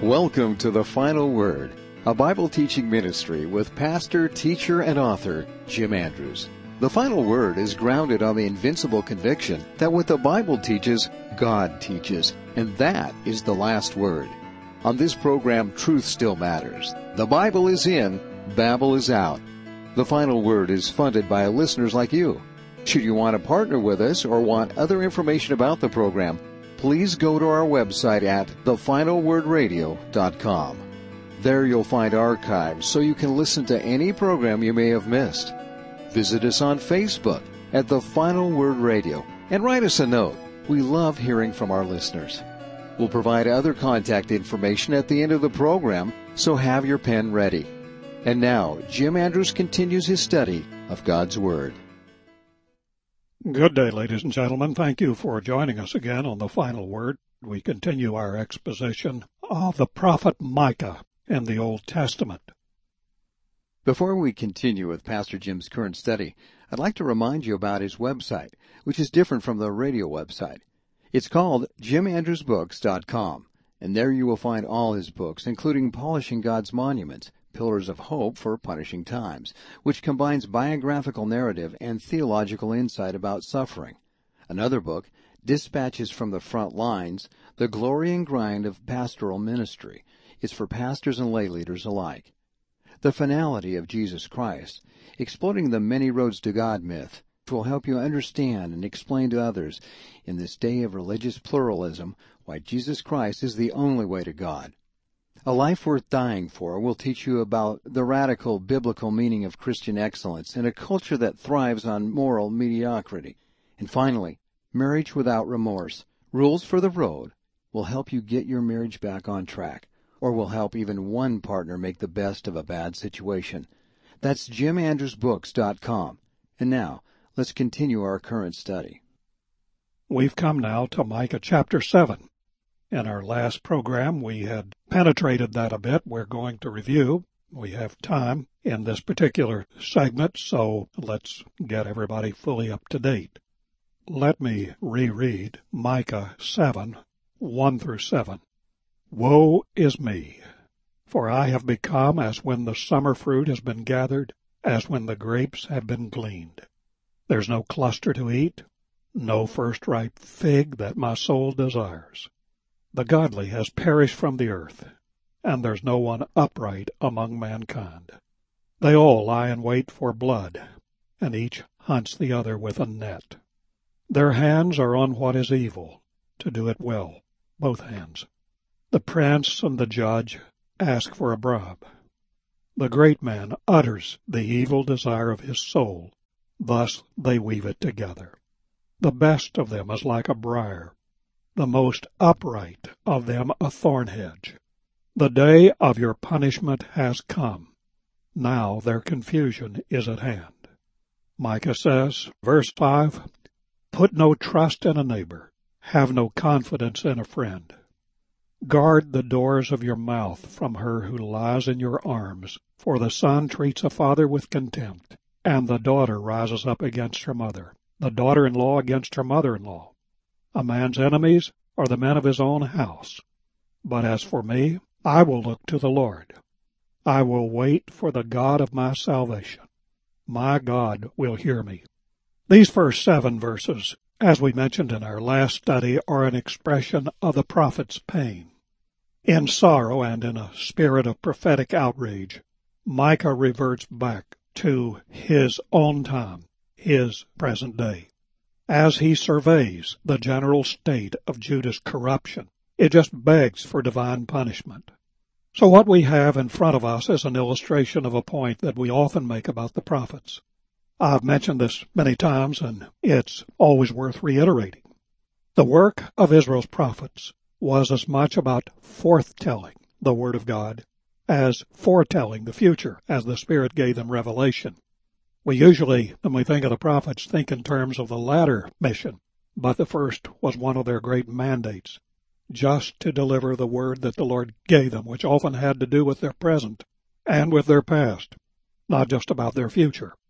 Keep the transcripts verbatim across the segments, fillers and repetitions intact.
Welcome to The Final Word, a Bible teaching ministry with pastor, teacher, and author Jim Andrews. The Final Word is grounded on the invincible conviction that what the Bible teaches, God teaches, and that is the last word. On this program, truth still matters. The Bible is in, Babel is out. The Final Word is funded by listeners like you. Should you want to partner with us or want other information about the program, please go to our website at the final word radio dot com. There you'll find archives so you can listen to any program you may have missed. Visit us on Facebook at The Final Word Radio and write us a note. We love hearing from our listeners. We'll provide other contact information at the end of the program, so have your pen ready. And now, Jim Andrews continues his study of God's Word. Good day, ladies and gentlemen. Thank you for joining us again on The Final Word. We continue our exposition of the prophet Micah in the Old Testament. Before we continue with Pastor Jim's current study, I'd like to remind you about his website, which is different from the radio website. It's called jim andrews books dot com, and there you will find all his books, including Polishing God's Monuments, Pillars of Hope for Punishing Times, which combines biographical narrative and theological insight about suffering. Another book, Dispatches from the Front Lines, The Glory and Grind of Pastoral Ministry, is for pastors and lay leaders alike. The Finality of Jesus Christ, Exploding the Many Roads to God myth, which will help you understand and explain to others in this day of religious pluralism why Jesus Christ is the only way to God. A Life Worth Dying For will teach you about the radical biblical meaning of Christian excellence in a culture that thrives on moral mediocrity. And finally, Marriage Without Remorse, Rules for the Road, will help you get your marriage back on track, or will help even one partner make the best of a bad situation. That's jim andrews books dot com. And now, let's continue our current study. We've come now to Micah chapter seven. In our last program, we had penetrated that a bit. We're going to review. We have time in this particular segment, so let's get everybody fully up to date. Let me reread Micah seven, one through seven. Woe is me, for I have become as when the summer fruit has been gathered, as when the grapes have been gleaned. There's no cluster to eat, no first-ripe fig that my soul desires. The godly has perished from the earth, and there's no one upright among mankind. They all lie in wait for blood, and each hunts the other with a net. Their hands are on what is evil, to do it well, both hands. The prince and the judge ask for a bribe. The great man utters the evil desire of his soul, thus they weave it together. The best of them is like a briar, the most upright of them a thorn hedge. The day of your punishment has come. Now their confusion is at hand. Micah says, verse five, Put no trust in a neighbor, have no confidence in a friend. Guard the doors of your mouth from her who lies in your arms, for the son treats a father with contempt, and the daughter rises up against her mother, the daughter-in-law against her mother-in-law. A man's enemies are the men of his own house. But as for me, I will look to the Lord. I will wait for the God of my salvation. My God will hear me. These first seven verses, as we mentioned in our last study, are an expression of the prophet's pain. In sorrow and in a spirit of prophetic outrage, Micah reverts back to his own time, his present day. As he surveys the general state of Judah's corruption, it just begs for divine punishment. So what we have in front of us is an illustration of a point that we often make about the prophets. I've mentioned this many times, and it's always worth reiterating. The work of Israel's prophets was as much about forthtelling the Word of God as foretelling the future as the Spirit gave them revelation. We usually, when we think of the prophets, think in terms of the latter mission, but the first was one of their great mandates, just to deliver the word that the Lord gave them, which often had to do with their present and with their past, not just about their future.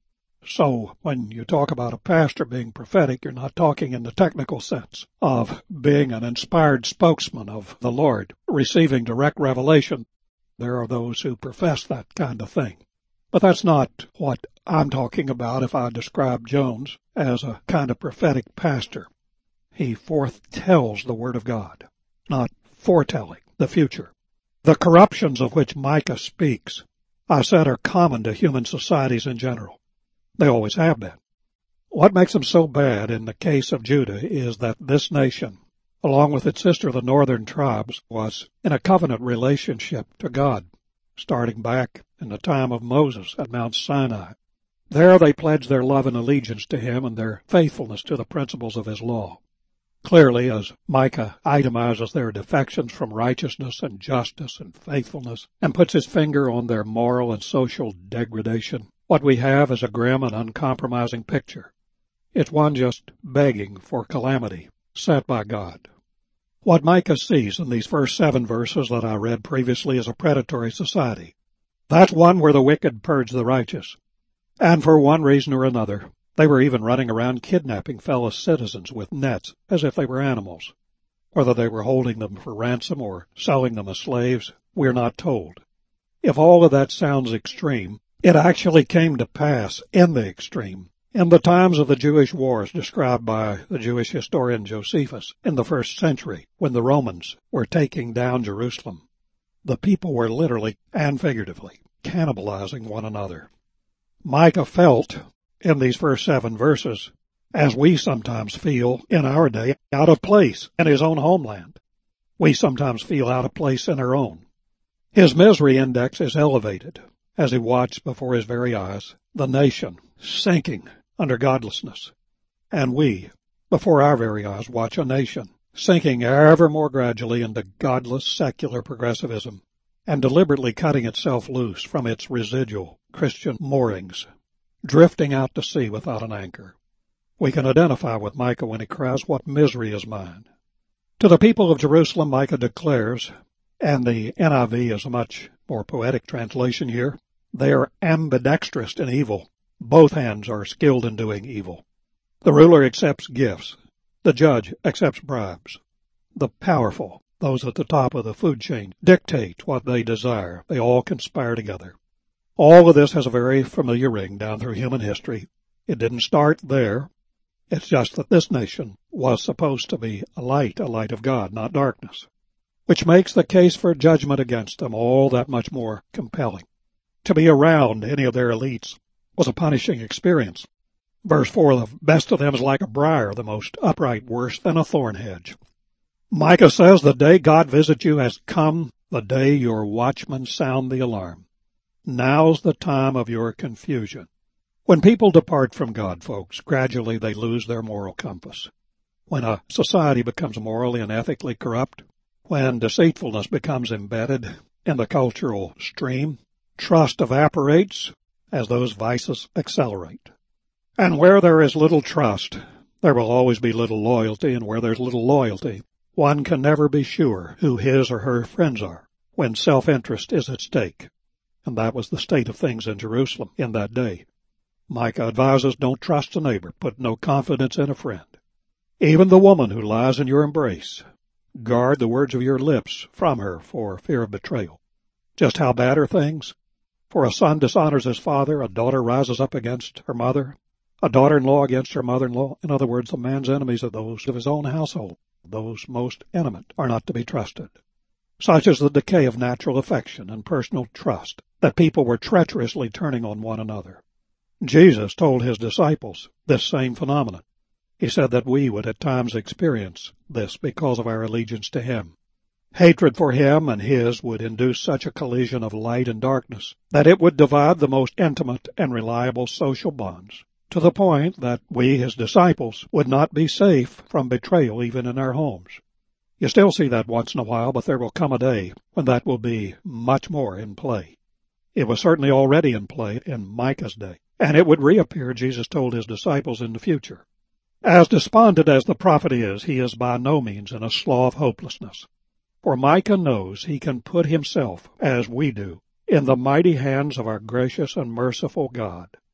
So when you talk about a pastor being prophetic, you're not talking in the technical sense of being an inspired spokesman of the Lord, receiving direct revelation. There are those who profess that kind of thing. But that's not what I'm talking about if I describe Jones as a kind of prophetic pastor. He foretells the Word of God, not foretelling the future. The corruptions of which Micah speaks, I said, are common to human societies in general. They always have been. What makes them so bad in the case of Judah is that this nation, along with its sister, the northern tribes, was in a covenant relationship to God, starting back in the time of Moses at Mount Sinai. There they pledged their love and allegiance to him and their faithfulness to the principles of his law. Clearly, as Micah itemizes their defections from righteousness and justice and faithfulness and puts his finger on their moral and social degradation, what we have is a grim and uncompromising picture. It's one just begging for calamity sent by God. What Micah sees in these first seven verses that I read previously is a predatory society. That's one where the wicked purge the righteous. And for one reason or another, they were even running around kidnapping fellow citizens with nets as if they were animals. Whether they were holding them for ransom or selling them as slaves, we're not told. If all of that sounds extreme, it actually came to pass in the extreme in the times of the Jewish wars described by the Jewish historian Josephus in the first century, when the Romans were taking down Jerusalem. The people were literally and figuratively cannibalizing one another. Micah felt in these first seven verses, as we sometimes feel in our day, out of place in his own homeland. We sometimes feel out of place in our own. His misery index is elevated as he watched before his very eyes the nation sinking under godlessness. And we, before our very eyes, watch a nation sinking ever more gradually into godless secular progressivism and deliberately cutting itself loose from its residual Christian moorings, drifting out to sea without an anchor. We can identify with Micah when he cries, "What misery is mine?" To the people of Jerusalem, Micah declares, and the N I V is a much more poetic translation here, they are ambidextrous in evil. Both hands are skilled in doing evil. The ruler accepts gifts. The judge accepts bribes. The powerful, those at the top of the food chain, dictate what they desire. They all conspire together. All of this has a very familiar ring down through human history. It didn't start there. It's just that this nation was supposed to be a light, a light of God, not darkness, which makes the case for judgment against them all that much more compelling. To be around any of their elites was a punishing experience. Verse four, the best of them is like a briar, the most upright worse than a thorn hedge. Micah says, the day God visits you has come, the day your watchmen sound the alarm. Now's the time of your confusion. When people depart from God, folks, gradually they lose their moral compass. When a society becomes morally and ethically corrupt, when deceitfulness becomes embedded in the cultural stream, trust evaporates as those vices accelerate. And where there is little trust, there will always be little loyalty, and where there's little loyalty, one can never be sure who his or her friends are when self-interest is at stake. And that was the state of things in Jerusalem in that day. Micah advises, don't trust a neighbor, put no confidence in a friend. Even the woman who lies in your embrace, guard the words of your lips from her for fear of betrayal. Just how bad are things? For a son dishonors his father, a daughter rises up against her mother, a daughter-in-law against her mother-in-law. In other words, the man's enemies are those of his own household. Those most intimate are not to be trusted. Such is the decay of natural affection and personal trust, that people were treacherously turning on one another. Jesus told his disciples this same phenomenon. He said that we would at times experience this because of our allegiance to him. Hatred for him and his would induce such a collision of light and darkness that it would divide the most intimate and reliable social bonds, to the point that we, his disciples, would not be safe from betrayal even in our homes. You still see that once in a while, but there will come a day when that will be much more in play. It was certainly already in play in Micah's day, and it would reappear, Jesus told his disciples, in the future. As despondent as the prophet is, he is by no means in a slough of hopelessness. For Micah knows he can put himself, as we do, in the mighty hands of our gracious and merciful God.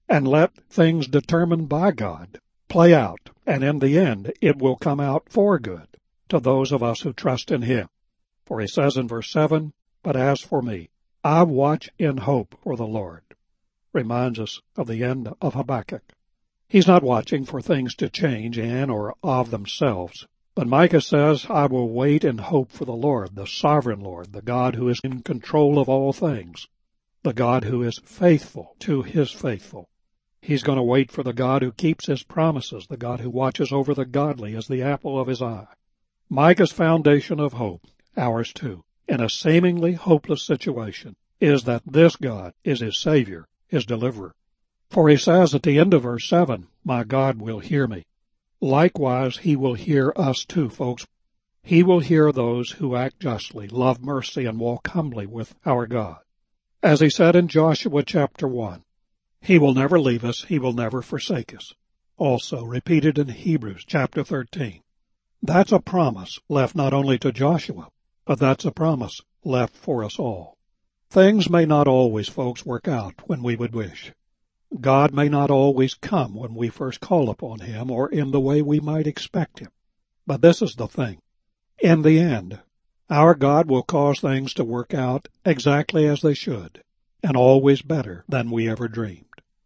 and let things determined by God play out, and in the end it will come out for good to those of us who trust in Him. For He says in verse seven, "But as for me, I watch in hope for the Lord." Reminds us of the end of Habakkuk. He's not watching for things to change in or of themselves. But Micah says, "I will wait in hope for the Lord, the sovereign Lord, the God who is in control of all things, the God who is faithful to His faithful." He's going to wait for the God who keeps His promises, the God who watches over the godly as the apple of His eye. Micah's foundation of hope, ours too, in a seemingly hopeless situation, is that this God is his Savior, his deliverer. For he says at the end of verse seven, "My God will hear me." Likewise, He will hear us too, folks. He will hear those who act justly, love mercy, and walk humbly with our God. As He said in Joshua chapter one, He will never leave us, He will never forsake us. Also repeated in Hebrews chapter thirteen. That's a promise left not only to Joshua, but that's a promise left for us all. Things may not always, folks, work out when we would wish. God may not always come when we first call upon Him or in the way we might expect Him. But this is the thing. In the end, our God will cause things to work out exactly as they should, and always better than we ever dreamed.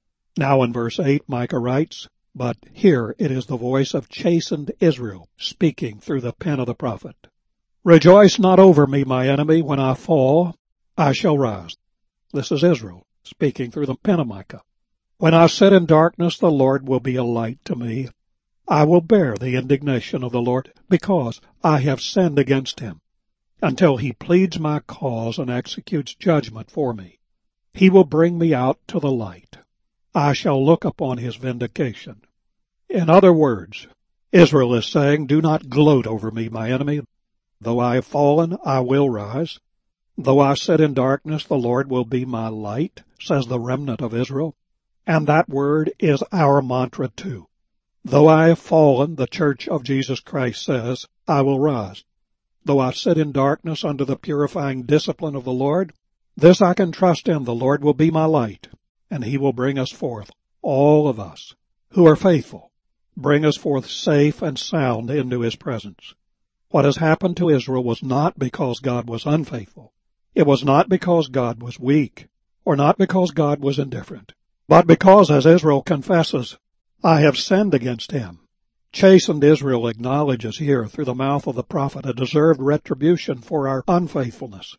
Now in verse eight, Micah writes, "But here it is the voice of chastened Israel speaking through the pen of the prophet. Rejoice not over me, my enemy. When I fall, I shall rise." This is Israel speaking through the pen of Micah. "When I sit in darkness, the Lord will be a light to me. I will bear the indignation of the Lord, because I have sinned against Him, until He pleads my cause and executes judgment for me. He will bring me out to the light. I shall look upon His vindication." In other words, Israel is saying, "Do not gloat over me, my enemy. Though I have fallen, I will rise. Though I sit in darkness, the Lord will be my light," says the remnant of Israel. And that word is our mantra too. Though I have fallen, the Church of Jesus Christ says, I will rise. Though I sit in darkness under the purifying discipline of the Lord, this I can trust in. The Lord will be my light, and He will bring us forth, all of us who are faithful, bring us forth safe and sound into His presence. What has happened to Israel was not because God was unfaithful. It was not because God was weak, or not because God was indifferent, but because, as Israel confesses, I have sinned against Him. Chastened Israel acknowledges here through the mouth of the prophet a deserved retribution for our unfaithfulness.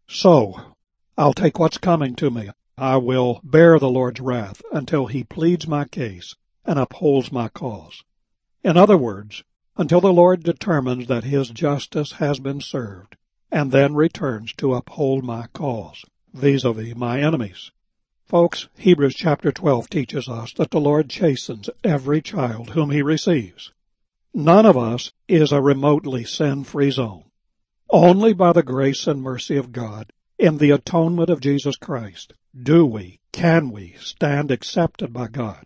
So, I'll take what's coming to me. I will bear the Lord's wrath until He pleads my case and upholds my cause. In other words, until the Lord determines that His justice has been served, and then returns to uphold my cause vis-a-vis my enemies. Folks, Hebrews chapter twelve teaches us that the Lord chastens every child whom He receives. None of us is a remotely sin-free zone. Only by the grace and mercy of God, in the atonement of Jesus Christ, do we, can we, stand accepted by God.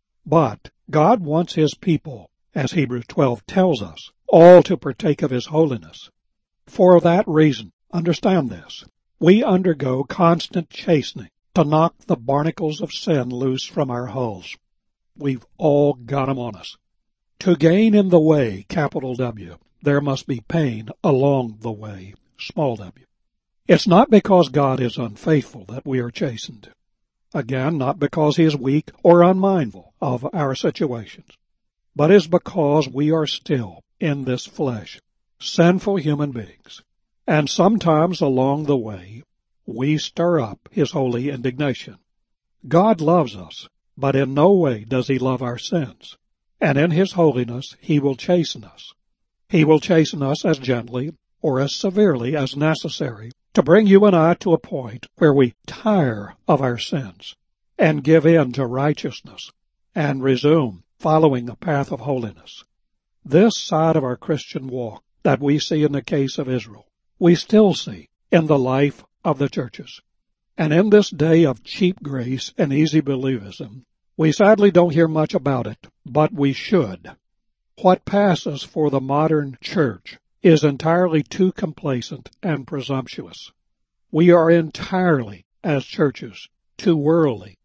But God wants His people, as Hebrews twelve tells us, all to partake of His holiness. For that reason, understand this, we undergo constant chastening to knock the barnacles of sin loose from our hulls. We've all got 'em on us. To gain in the way, capital W, there must be pain along the way, small w. It's not because God is unfaithful that we are chastened. Again, not because He is weak or unmindful of our situations, but is because we are still, in this flesh, sinful human beings. And sometimes along the way, we stir up His holy indignation. God loves us, but in no way does He love our sins. And in His holiness, He will chasten us. He will chasten us as gently or as severely as necessary to bring you and I to a point where we tire of our sins and give in to righteousness and resume following the path of holiness. This side of our Christian walk that we see in the case of Israel, we still see in the life of the churches. And in this day of cheap grace and easy believism, we sadly don't hear much about it, but we should. What passes for the modern church is entirely too complacent and presumptuous. We are entirely, as churches, too worldly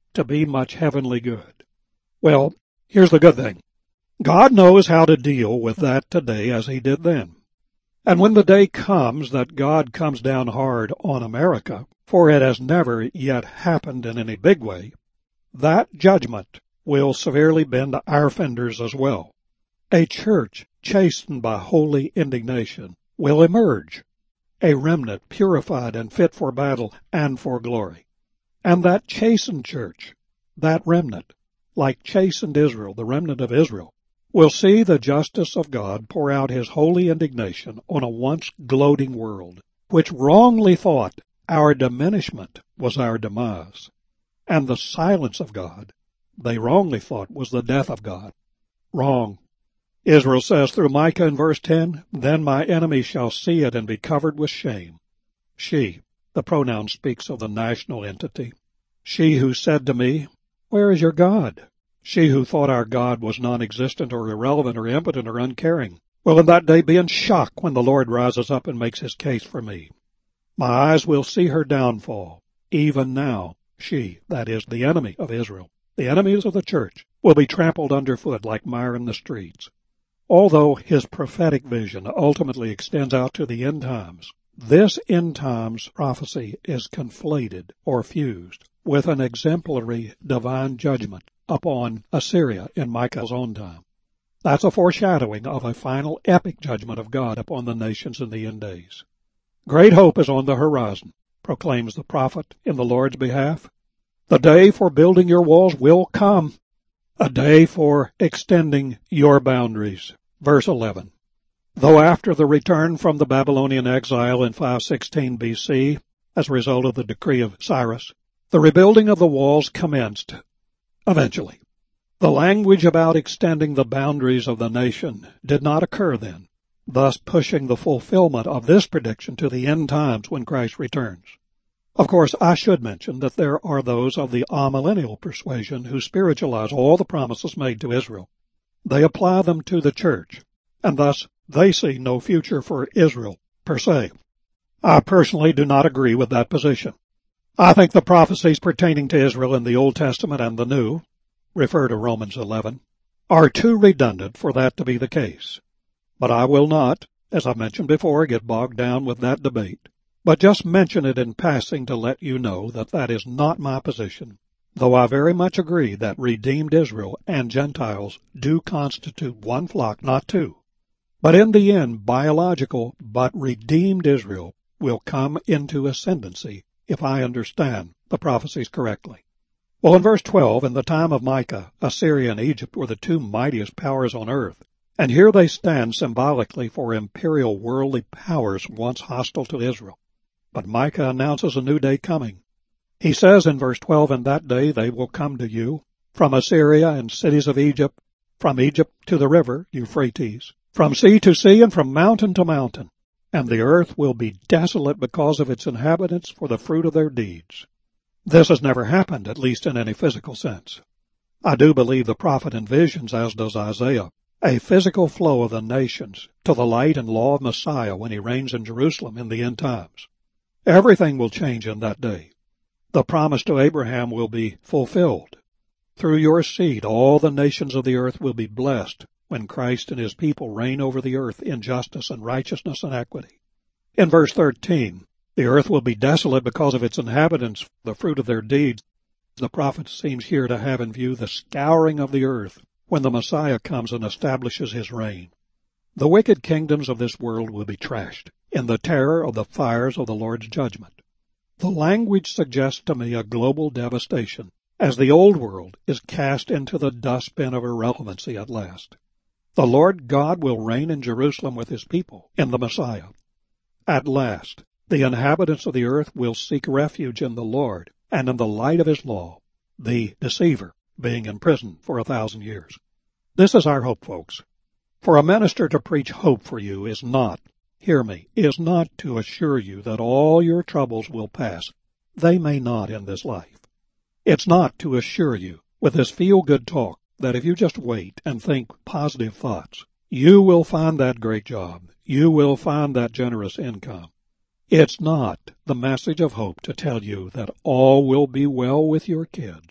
to be much heavenly good. Well, here's the good thing. God knows how to deal with that today as he did then. And when the day comes that God comes down hard on America, for it has never yet happened in any big way, that judgment will severely bend our fenders as well. A church chastened by holy indignation will emerge, a remnant purified and fit for battle and for glory. And that chastened church, that remnant, like chastened Israel, the remnant of Israel, will see the justice of God pour out his holy indignation on a once gloating world, which wrongly thought our diminishment was our demise, and the silence of God they wrongly thought was the death of God. Wrong. Israel says through Micah in verse ten, "Then my enemy shall see it and be covered with shame." She, the pronoun speaks of the national entity. She who said to me, "Where is your God?" She who thought our God was non-existent or irrelevant or impotent or uncaring will in that day be in shock when the Lord rises up and makes his case for me. My eyes will see her downfall. Even now, she, that is, the enemy of Israel, the enemies of the church, will be trampled underfoot like mire in the streets. Although his prophetic vision ultimately extends out to the end times, this end times prophecy is conflated or fused with an exemplary divine judgment upon Assyria in Micah's own time. That's a foreshadowing of a final epic judgment of God upon the nations in the end days. Great hope is on the horizon, proclaims the prophet in the Lord's behalf. The day for building your walls will come, a day for extending your boundaries. Verse eleven. Though after the return from the Babylonian exile in five sixteen B C, as a result of the decree of Cyrus, the rebuilding of the walls commenced eventually. The language about extending the boundaries of the nation did not occur then, thus pushing the fulfillment of this prediction to the end times when Christ returns. Of course, I should mention that there are those of the amillennial persuasion who spiritualize all the promises made to Israel. They apply them to the church, and thus they see no future for Israel per se. I personally do not agree with that position. I think the prophecies pertaining to Israel in the Old Testament and the New, refer to Romans eleven, are too redundant for that to be the case. But I will not, as I mentioned before, get bogged down with that debate, but just mention it in passing to let you know that that is not my position, though I very much agree that redeemed Israel and Gentiles do constitute one flock, not two. But in the end, biological but redeemed Israel will come into ascendancy if I understand the prophecies correctly. Well, in verse twelve, in the time of Micah, Assyria and Egypt were the two mightiest powers on earth, and here they stand symbolically for imperial worldly powers once hostile to Israel. But Micah announces a new day coming. He says in verse twelve, "In that day they will come to you, from Assyria and cities of Egypt, from Egypt to the river, Euphrates, from sea to sea and from mountain to mountain, and the earth will be desolate because of its inhabitants for the fruit of their deeds." This has never happened, at least in any physical sense. I do believe the prophet envisions, as does Isaiah, a physical flow of the nations to the light and law of Messiah when he reigns in Jerusalem in the end times. Everything will change in that day. The promise to Abraham will be fulfilled. Through your seed, all the nations of the earth will be blessed when Christ and his people reign over the earth in justice and righteousness and equity. In verse thirteen, the earth will be desolate because of its inhabitants, the fruit of their deeds. The prophet seems here to have in view the scouring of the earth when the Messiah comes and establishes his reign. The wicked kingdoms of this world will be trashed in the terror of the fires of the Lord's judgment. The language suggests to me a global devastation as the old world is cast into the dustbin of irrelevancy at last. The Lord God will reign in Jerusalem with his people in the Messiah. At last, the inhabitants of the earth will seek refuge in the Lord and in the light of his law, the deceiver being in prison for a thousand years. This is our hope, folks. For a minister to preach hope for you is not, hear me, is not to assure you that all your troubles will pass. They may not in this life. It's not to assure you with this feel-good talk that if you just wait and think positive thoughts, you will find that great job. You will find that generous income. It's not the message of hope to tell you that all will be well with your kids,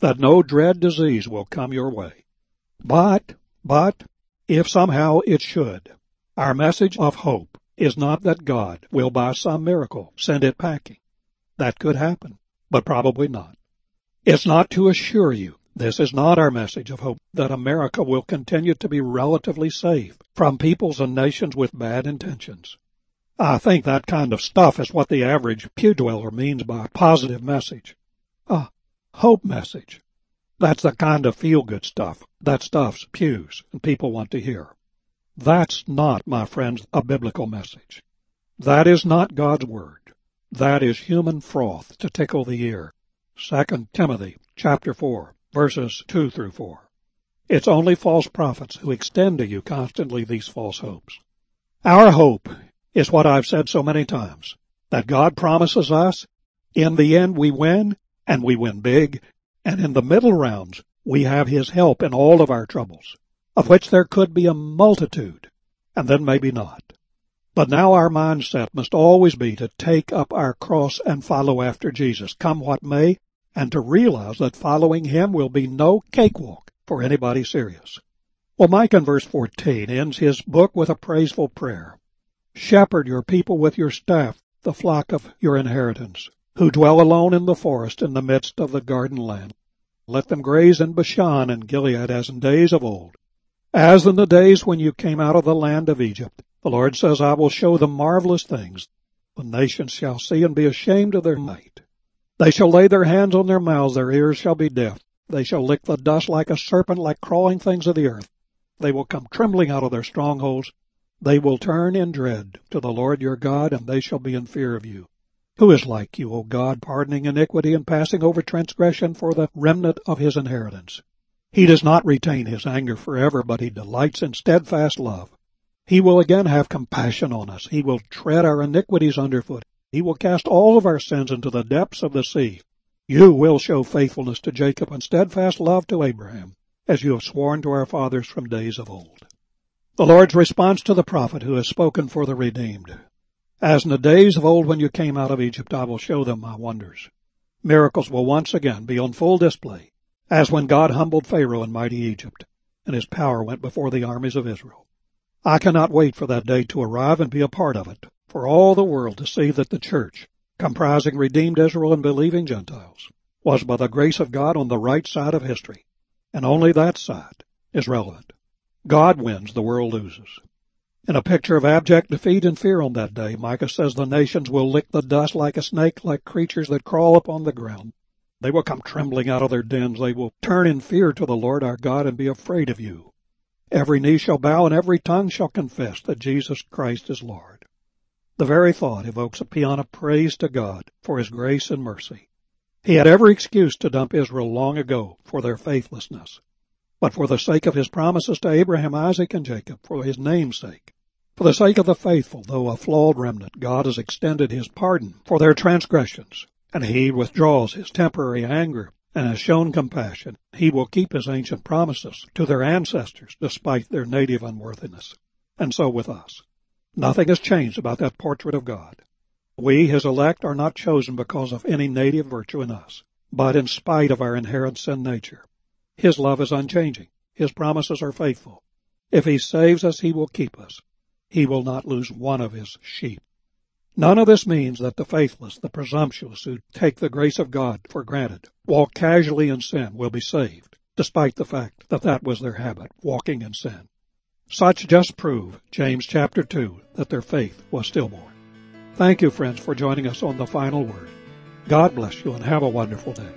that no dread disease will come your way. But, but, if somehow it should, our message of hope is not that God will by some miracle send it packing. That could happen, but probably not. It's not to assure you, this is not our message of hope, that America will continue to be relatively safe from peoples and nations with bad intentions. I think that kind of stuff is what the average pew dweller means by a positive message. A hope message. That's the kind of feel-good stuff that stuffs pews and people want to hear. That's not, my friends, a biblical message. That is not God's word. That is human froth to tickle the ear. Second Timothy chapter four, verses two through four. It's only false prophets who extend to you constantly these false hopes. Our hope is what I've said so many times, that God promises us, in the end we win, and we win big, and in the middle rounds we have His help in all of our troubles, of which there could be a multitude, and then maybe not. But now our mindset must always be to take up our cross and follow after Jesus, come what may, and to realize that following Him will be no cakewalk for anybody serious. Well, Micah in verse fourteen ends his book with a praiseful prayer. Shepherd your people with your staff, the flock of your inheritance, who dwell alone in the forest in the midst of the garden land. Let them graze in Bashan and Gilead as in days of old. As in the days when you came out of the land of Egypt, the Lord says, I will show them marvelous things. The nations shall see and be ashamed of their might. They shall lay their hands on their mouths, their ears shall be deaf. They shall lick the dust like a serpent, like crawling things of the earth. They will come trembling out of their strongholds. They will turn in dread to the Lord your God, and they shall be in fear of you. Who is like you, O God, pardoning iniquity and passing over transgression for the remnant of His inheritance? He does not retain His anger forever, but He delights in steadfast love. He will again have compassion on us. He will tread our iniquities underfoot. He will cast all of our sins into the depths of the sea. You will show faithfulness to Jacob and steadfast love to Abraham, as you have sworn to our fathers from days of old. The Lord's response to the prophet who has spoken for the redeemed. As in the days of old when you came out of Egypt, I will show them my wonders. Miracles will once again be on full display, as when God humbled Pharaoh in mighty Egypt, and His power went before the armies of Israel. I cannot wait for that day to arrive and be a part of it, for all the world to see that the church, comprising redeemed Israel and believing Gentiles, was by the grace of God on the right side of history, and only that side is relevant. God wins, the world loses. In a picture of abject defeat and fear on that day, Micah says the nations will lick the dust like a snake, like creatures that crawl upon the ground. They will come trembling out of their dens. They will turn in fear to the Lord our God and be afraid of you. Every knee shall bow and every tongue shall confess that Jesus Christ is Lord. The very thought evokes a paean of praise to God for His grace and mercy. He had every excuse to dump Israel long ago for their faithlessness. But for the sake of His promises to Abraham, Isaac, and Jacob, for His name's sake, for the sake of the faithful, though a flawed remnant, God has extended His pardon for their transgressions, and He withdraws His temporary anger and has shown compassion. He will keep His ancient promises to their ancestors despite their native unworthiness. And so with us. Nothing has changed about that portrait of God. We, His elect, are not chosen because of any native virtue in us, but in spite of our inherent sin nature. His love is unchanging. His promises are faithful. If He saves us, He will keep us. He will not lose one of His sheep. None of this means that the faithless, the presumptuous, who take the grace of God for granted, walk casually in sin, will be saved, despite the fact that that was their habit, walking in sin. Such just prove, James chapter two, that their faith was stillborn. Thank you, friends, for joining us on The Final Word. God bless you and have a wonderful day.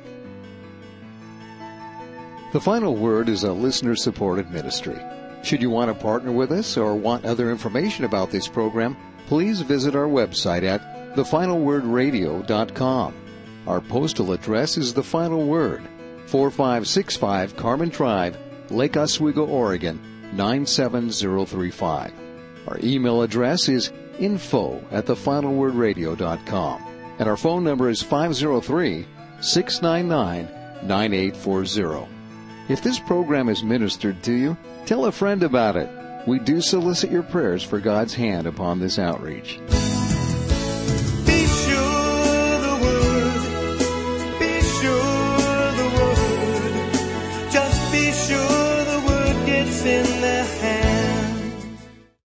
The Final Word is a listener-supported ministry. Should you want to partner with us or want other information about this program, please visit our website at the final word radio dot com. Our postal address is The Final Word, four five six five Carmen Drive, Lake Oswego, Oregon, nine seven zero three five. Our email address is info at the final word radio dot com. And our phone number is five zero three, six nine nine, nine eight four zero. If this program is ministered to you, tell a friend about it. We do solicit your prayers for God's hand upon this outreach.